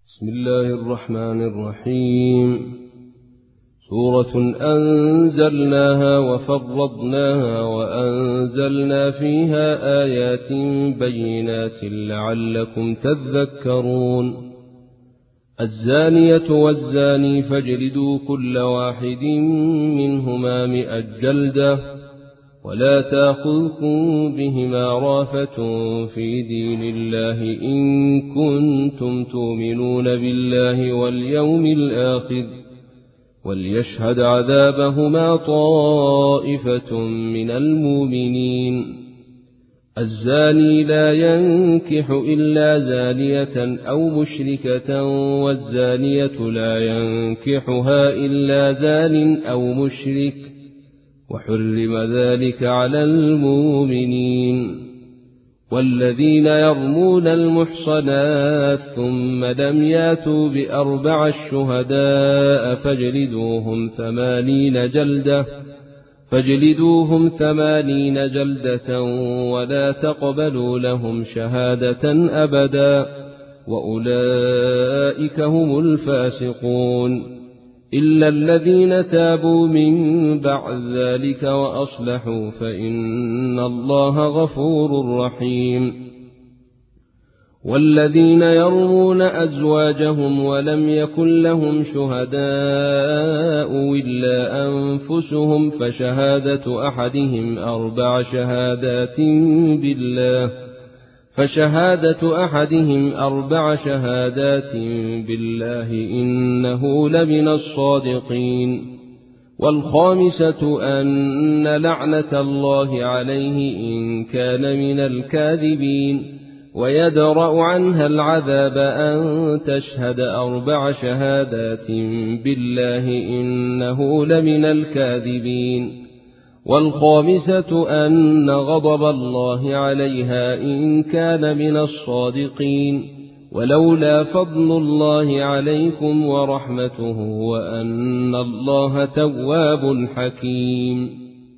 بسم الله الرحمن الرحيم. سورة أنزلناها وفرضناها وأنزلنا فيها آيات بينات لعلكم تذكرون. الزانية والزاني فاجلدوا كل واحد منهما 100 جلدة ولا تأخذكم بهما رأفة في دين الله إن كنتم تؤمنون بالله واليوم الآخر وليشهد عذابهما طائفة من المؤمنين. الزاني لا ينكح إلا زانية أو مشركة والزانية لا ينكحها إلا زان أو مشرك وحرم ذلك على المؤمنين. والذين يرمون المحصنات ثم لم ياتوا ب4 شهداء فاجلدوهم 80 جلدة ولا تقبلوا لهم شهادة أبدا وأولئك هم الفاسقون إلا الذين تابوا من بعد ذلك وأصلحوا فإن الله غفور رحيم. والذين يرمون أزواجهم ولم يكن لهم شهداء إلا أنفسهم فشهادة أحدهم 4 شهادات بالله إنه لمن الصادقين. والخامسة أن لعنة الله عليه إن كان من الكاذبين ويدرأ عنها العذاب أن تشهد 4 شهادات بالله إنه لمن الكاذبين. والخامسة أن غضب الله عليها إن كان من الصادقين ولولا فضل الله عليكم ورحمته وأن الله تواب حكيم.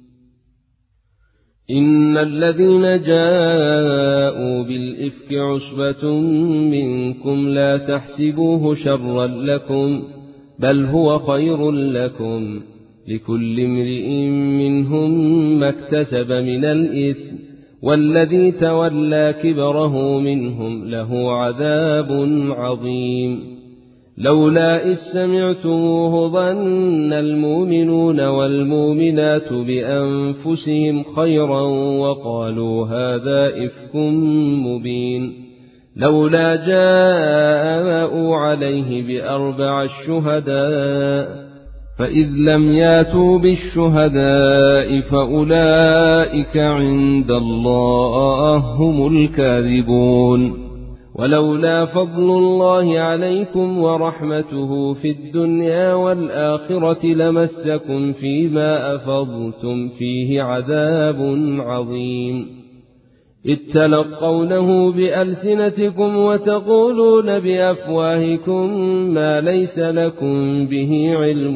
إن الذين جاءوا بالإفك عصبة منكم لا تحسبوه شرا لكم بل هو خير لكم لكل امرئ منهم ما اكتسب من الإثم والذي تولى كبره منهم له عذاب عظيم. لولا إذ سمعتموه ظن المؤمنون والمؤمنات بأنفسهم خيرا وقالوا هذا إفك مبين. لولا جاءوا عليه ب4 شهداء فإذ لم ياتوا بالشهداء فأولئك عند الله هم الكاذبون. ولولا فضل الله عليكم ورحمته في الدنيا والآخرة لمسكم فيما أفضتم فيه عذاب عظيم. إذ تلقونه بألسنتكم وتقولون بأفواهكم ما ليس لكم به علم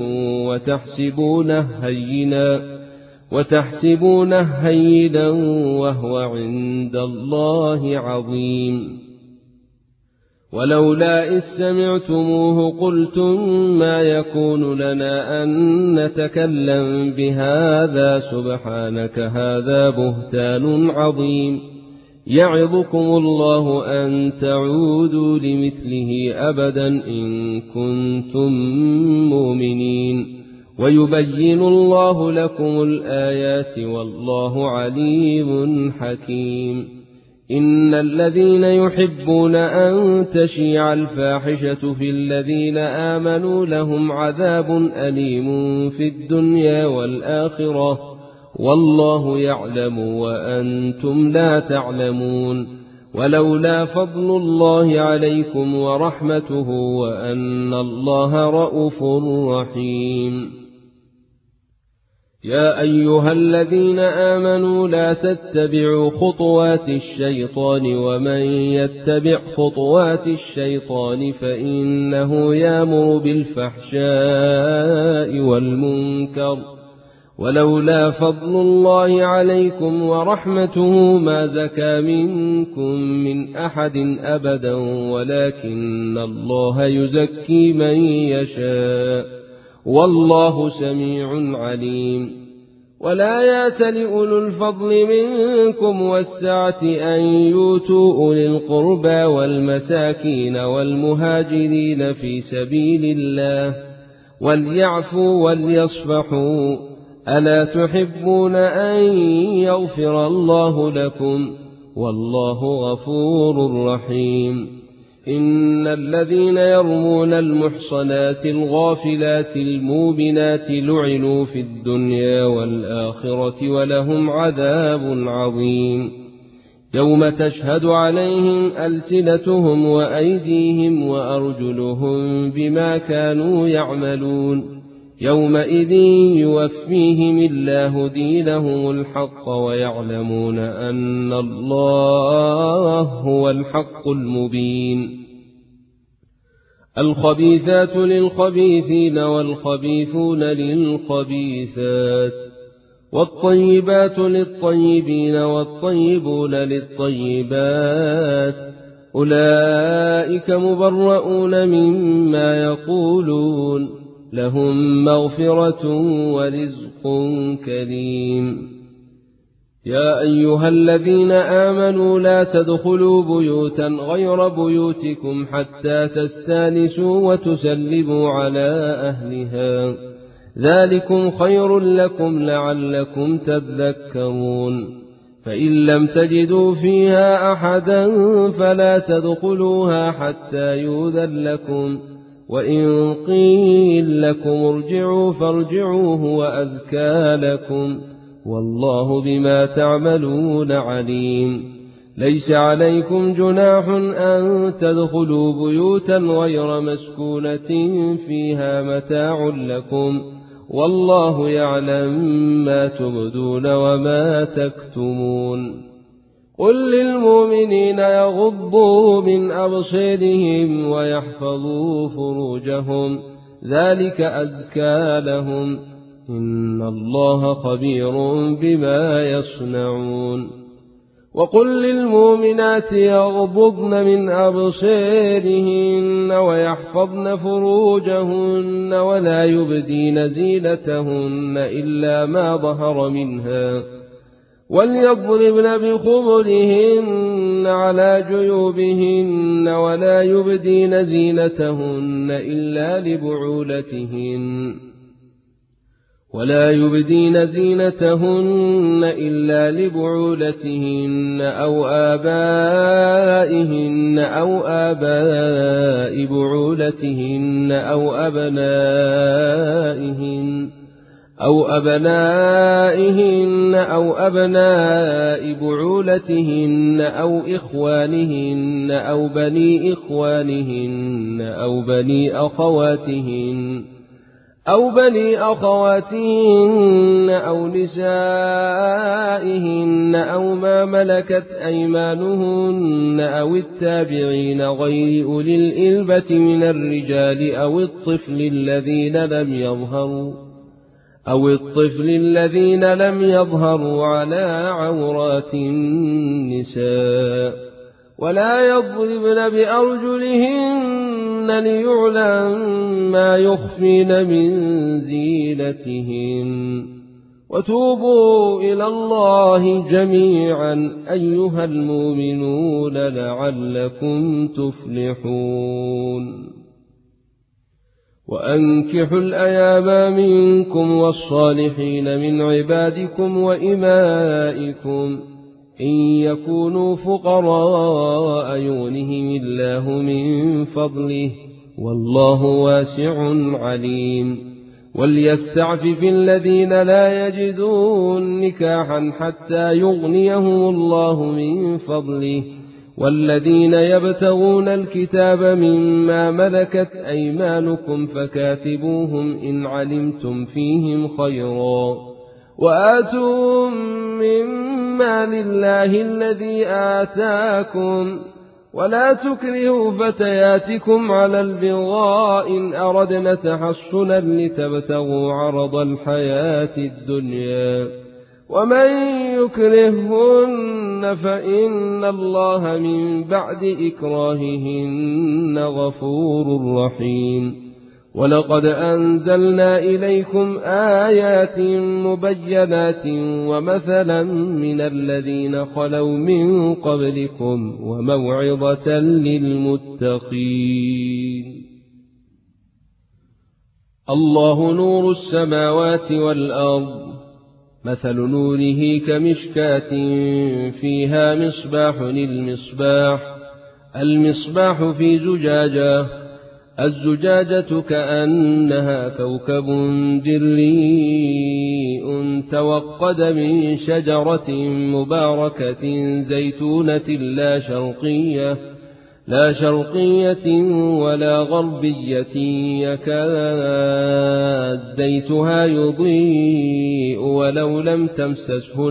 وتحسبونه هينا وهو عند الله عظيم. ولولا إذ سمعتموه قلتم ما يكون لنا أن نتكلم بهذا سبحانك هذا بهتان عظيم. يعظكم الله أن تعودوا لمثله أبدا إن كنتم مؤمنين ويبين الله لكم الآيات والله عليم حكيم. إن الذين يحبون أن تشيع الفاحشة في الذين آمنوا لهم عذاب أليم في الدنيا والآخرة والله يعلم وأنتم لا تعلمون. ولولا فضل الله عليكم ورحمته وأن الله رءوف رحيم. يا أيها الذين آمنوا لا تتبعوا خطوات الشيطان ومن يتبع خطوات الشيطان فإنه يأمر بالفحشاء والمنكر ولولا فضل الله عليكم ورحمته ما زكى منكم من أحد أبدا ولكن الله يزكي من يشاء والله سميع عليم. ولا يأت لأولو الفضل منكم والسعة أن يؤتوا أولي القربى والمساكين والمهاجرين في سبيل الله وليعفوا وليصفحوا ألا تحبون أن يغفر الله لكم والله غفور رحيم. إن الذين يرمون المحصنات الغافلات المؤمنات لعنوا في الدنيا والآخرة ولهم عذاب عظيم. يوم تشهد عليهم ألسنتهم وأيديهم وأرجلهم بما كانوا يعملون يومئذ يوفيهم الله دينهم الحق ويعلمون أن الله هو الحق المبين. الخبيثات للخبيثين والخبيثون للخبيثات والطيبات للطيبين والطيبون للطيبات أولئك مبرؤون مما يقولون لهم مغفرة ورزق كريم. يا أيها الذين آمنوا لا تدخلوا بيوتا غير بيوتكم حتى تستانسوا وتسلموا على أهلها ذلكم خير لكم لعلكم تذكرون. فإن لم تجدوا فيها أحدا فلا تدخلوها حتى يؤذن لكم وإن قيل لكم ارجعوا فارجعوا هو أزكى لكم والله بما تعملون عليم. ليس عليكم جناح أن تدخلوا بيوتا غير مسكونة فيها متاع لكم والله يعلم ما تبدون وما تكتمون. قل للمؤمنين يغضوا من أبصارهم ويحفظوا فروجهم ذلك أزكى لهم إن الله خبير بما يصنعون. وقل للمؤمنات يغضضن من أبصارهن ويحفظن فروجهن ولا يبدين زينتهن إلا ما ظهر منها وليضربن بخمرهن على جيوبهن ولا يبدين زينتهن إلا لبعولتهن أو آبائهن أو آباء بعولتهن أو أبنائهن أو أبناء بعولتهن أو إخوانهن أو بني إخوانهن أو بني أخواتهن أو نسائهن أو ما ملكت أيمانهن أو التابعين غير أولي الإربة من الرجال أو الطفل الذين لم يظهروا على عورات النساء ولا يضربن بأرجلهن ليعلم ما يخفين من زينتهن. وتوبوا إلى الله جميعا أيها المؤمنون لعلكم تفلحون. وأنكحوا الأيام منكم والصالحين من عبادكم وإمائكم إن يكونوا فقراء يغنهم الله من فضله والله واسع عليم. وليستعفف الذين لا يجدون نكاحا حتى يغنيهم الله من فضله والذين يبتغون الكتاب مما ملكت أيمانكم فكاتبوهم إن علمتم فيهم خيرا وآتوهم مما لله الذي آتاكم ولا تكرهوا فتياتكم على البغاء إن أردنا تحصنا لتبتغوا عرض الحياة الدنيا ومن يكرههن فإن الله من بعد إكراههن غفور رحيم. ولقد أنزلنا إليكم آيات مبينات ومثلا من الذين خلوا من قبلكم وموعظة للمتقين. الله نور السماوات والأرض مثل نوره كمشكاة فيها مصباح المصباح في زجاجة الزجاجة كأنها كوكب دريء توقد من شجرة مباركة زيتونة لا شرقية ولا غربية يكاد زيتها يضيء ولو لم تمسسه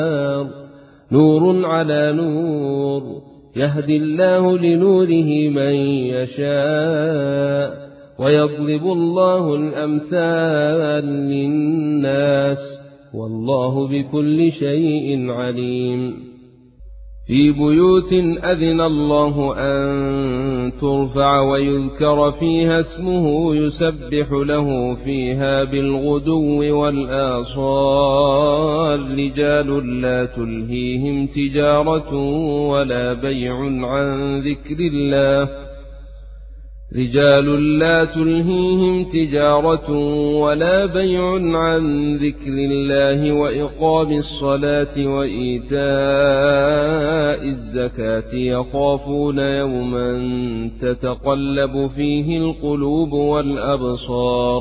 نور على نور يهدي الله لنوره من يشاء ويضرب الله الأمثال للناس والله بكل شيء عليم. في بيوت أذن الله أن ترفع ويذكر فيها اسمه يسبح له فيها بالغدو والآصال رجال لا تلهيهم تجارة ولا بيع عن ذكر الله وإقام الصلاة وإيتاء الزكاة يخافون يوما تتقلب فيه القلوب والأبصار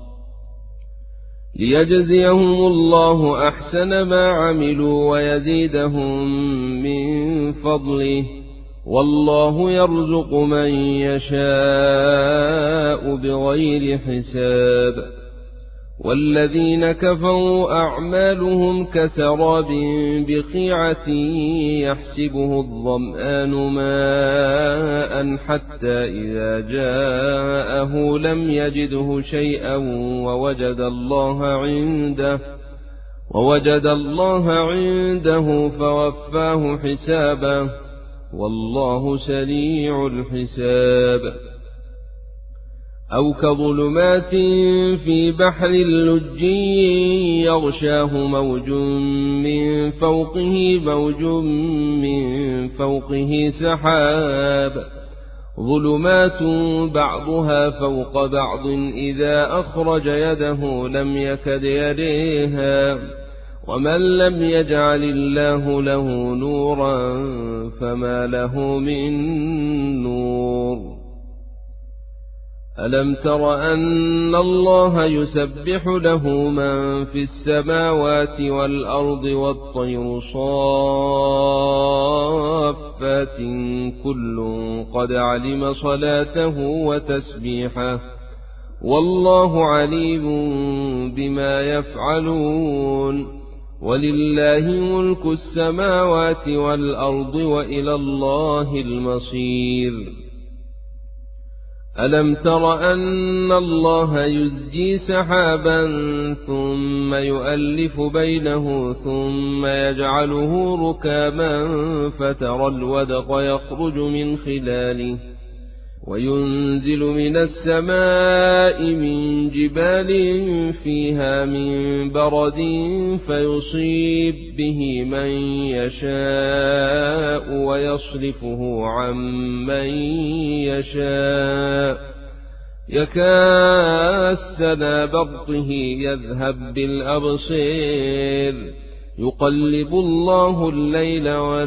ليجزيهم الله أحسن ما عملوا ويزيدهم من فضله والله يرزق من يشاء بغير حساب. والذين كفروا أعمالهم كسراب بقيعة يحسبه الظمآن ماء حتى إذا جاءه لم يجده شيئا ووجد الله عنده فوفاه حسابه والله سريع الحساب. أو كظلمات في بحر لجي يغشاه موج من فوقه سحاب ظلمات بعضها فوق بعض إذا أخرج يده لم يكد يريها ومن لم يجعل الله له نورا فما له من نور. ألم تر أن الله يسبح له من في السماوات والأرض والطير صافات كل قد علم صلاته وتسبيحه والله عليم بما يفعلون. ولله ملك السماوات والأرض وإلى الله المصير. ألم تر أن الله يزجي سحابا ثم يؤلف بينه ثم يجعله ركاما فترى الودق يخرج من خلاله وينزل من السماء من جبال فيها من برد فيصيب به من يشاء ويصرفه عن من يشاء يكاد سنا برقه يذهب بالأبصير يقلب الله الليل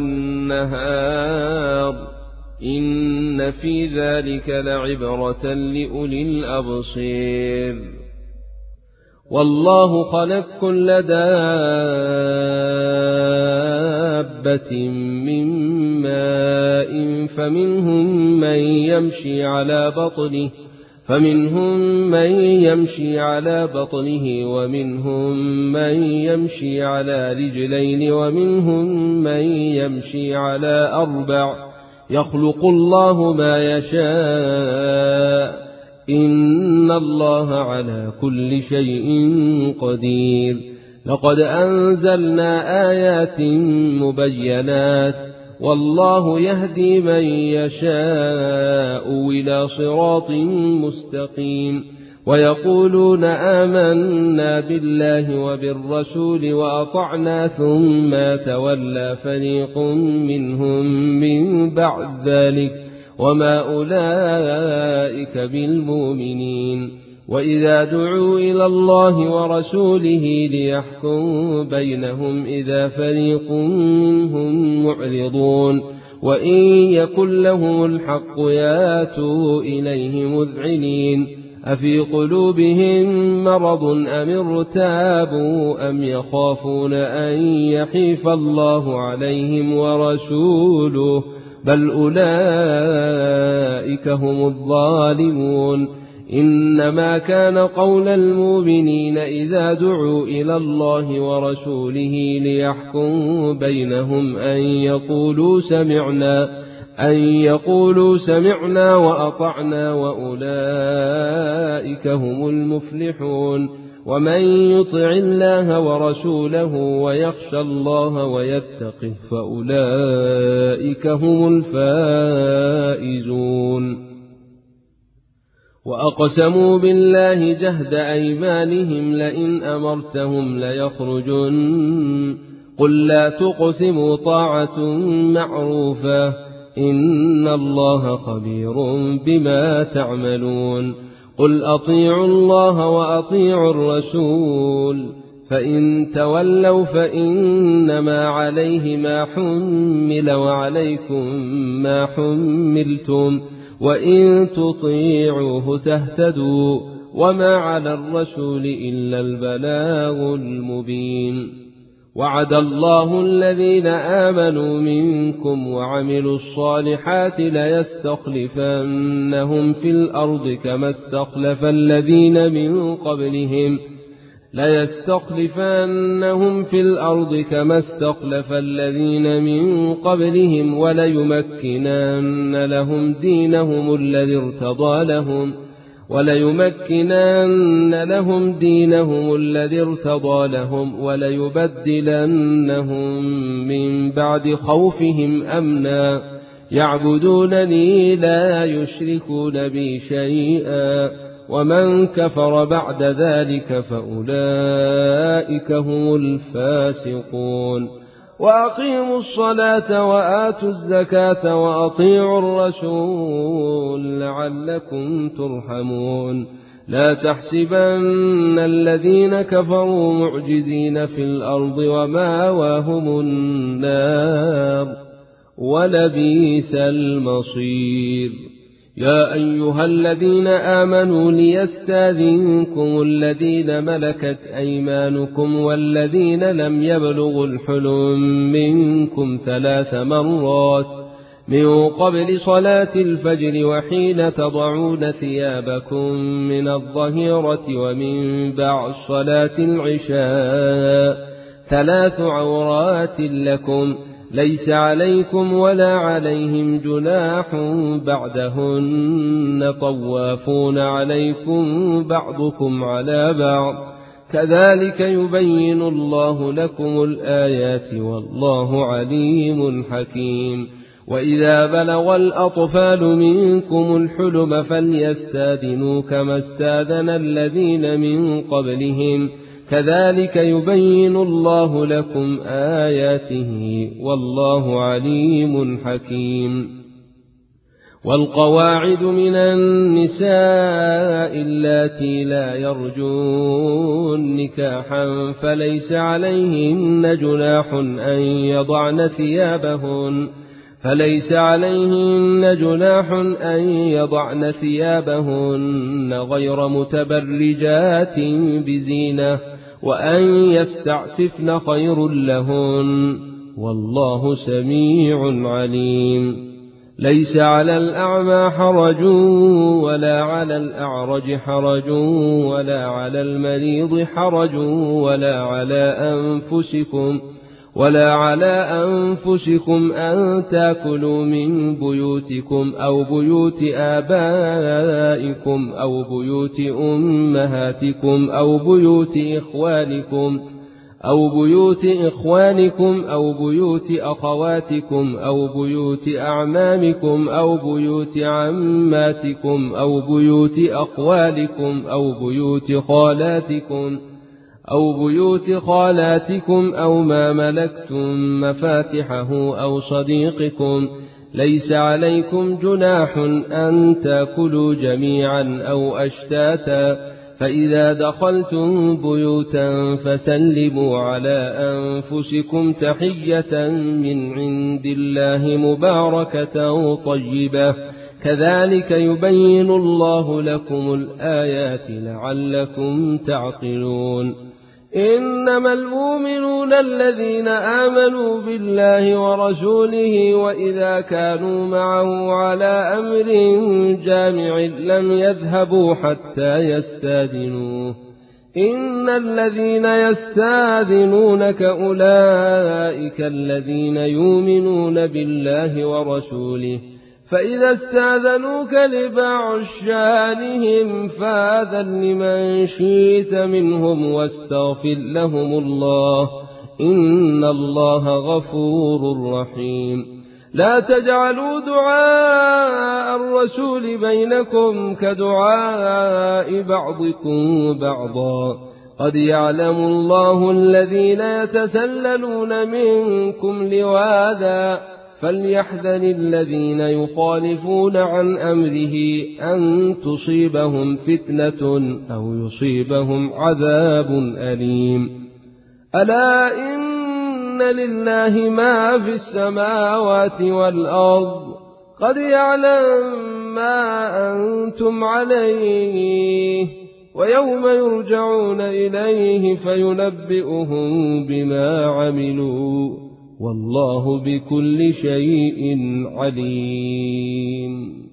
والنهار إن في ذلك لعبرة لأولي الأبصير. والله خلق كل دابة من ماء فمنهم من يمشي على بطنه ومنهم من يمشي على رجلين ومنهم من يمشي على 4 يخلق الله ما يشاء إن الله على كل شيء قدير. لقد أنزلنا آيات مبينات والله يهدي من يشاء إلى صراط مستقيم. ويقولون آمنا بالله وبالرسول وأطعنا ثم تولى فريق منهم من بعد ذلك وما أولئك بالمؤمنين. وإذا دعوا إلى الله ورسوله ليحكم بينهم إذا فريق منهم معرضون وإن يكن لهم الحق ياتوا إليه مذعنين أفي قلوبهم مرض أم ارتابوا أم يخافون أن يحيف الله عليهم ورسوله بل أولئك هم الظالمون. إنما كان قول المؤمنين إذا دعوا إلى الله ورسوله ليحكم بينهم أن يقولوا سمعنا وأطعنا وأولئك هم المفلحون. ومن يطع الله ورسوله ويخشى الله ويتقه فأولئك هم الفائزون. وأقسموا بالله جهد أيمانهم لئن أمرتهم ليخرجن قل لا تقسموا طاعة معروفة إن الله خبير بما تعملون. قل أطيعوا الله وأطيعوا الرسول فإن تولوا فإنما عليه ما حمل وعليكم ما حملتم وإن تطيعوه تهتدوا وما على الرسول إلا البلاغ المبين. وعد الله الذين آمنوا منكم وعملوا الصالحات ليستخلفنهم في الأرض كما استخلف الذين من قبلهم وليمكنن لهم دينهم الذي ارتضى لهم وليبدلنهم من بعد خوفهم أمنا يعبدونني لا يشركون بي شيئا ومن كفر بعد ذلك فأولئك هم الفاسقون. وأقيموا الصلاة وآتوا الزكاة وأطيعوا الرسول لعلكم ترحمون. لا تحسبن الذين كفروا معجزين في الأرض ومأواهم النار ولبئس المصير. يا أيها الذين آمنوا ليستاذنكم الذين ملكت أيمانكم والذين لم يبلغوا الحلم منكم 3 مرات من قبل صلاة الفجر وحين تضعون ثيابكم من الظهيرة ومن بعد صلاة العشاء 3 عورات لكم ليس عليكم ولا عليهم جناح بعدهن طوافون عليكم بعضكم على بعض كذلك يبين الله لكم الآيات والله عليم حكيم. وإذا بلغ الأطفال منكم الحلم فليستاذنوا كما استاذن الذين من قبلهم كذلك يبين الله لكم آياته والله عليم حكيم. والقواعد من النساء اللاتي لا يرجون نكاحا فليس عليهن جناح أن يضعن ثيابهن غير متبرجات بزينة وأن يستعففن خير لهن والله سميع عليم. ليس على الأعمى حرج ولا على الأعرج حرج ولا على المريض حرج ولا على أنفسكم ولا على أنفسكم أن تأكلوا من بيوتكم أو بيوت آبائكم أو بيوت أمهاتكم أو بيوت إخوانكم أو بيوت أخواتكم أو بيوت أعمامكم أو بيوت عماتكم أو بيوت أخوالكم أو بيوت خالاتكم أو ما ملكتم مفاتحه أو صديقكم. ليس عليكم جناح أن تأكلوا جميعا أو أشتاتا، فإذا دخلتم بيوتا فسلموا على أنفسكم تحية من عند الله مباركة طيبة، كذلك يبين الله لكم الآيات لعلكم تعقلون. إنما المؤمنون الذين آمنوا بالله ورسوله وإذا كانوا معه على أمر جامع لم يذهبوا حتى يستاذنوه. إن الذين يستاذنونك أولئك الذين يؤمنون بالله ورسوله، فإذا استاذنوك لبعض شأنهم فآذن لمن شئت منهم واستغفر لهم الله، إن الله غفور رحيم. لا تجعلوا دعاء الرسول بينكم كدعاء بعضكم بعضا، قد يعلم الله الذين يتسللون منكم لواذا، فليحذر الذين يخالفون عن أمره أن تصيبهم فتنة أو يصيبهم عذاب أليم. ألا إن لله ما في السماوات والأرض، قد يعلم ما أنتم عليه، ويوم يرجعون إليه فينبئهم بما عملوا، والله بكل شيء عليم.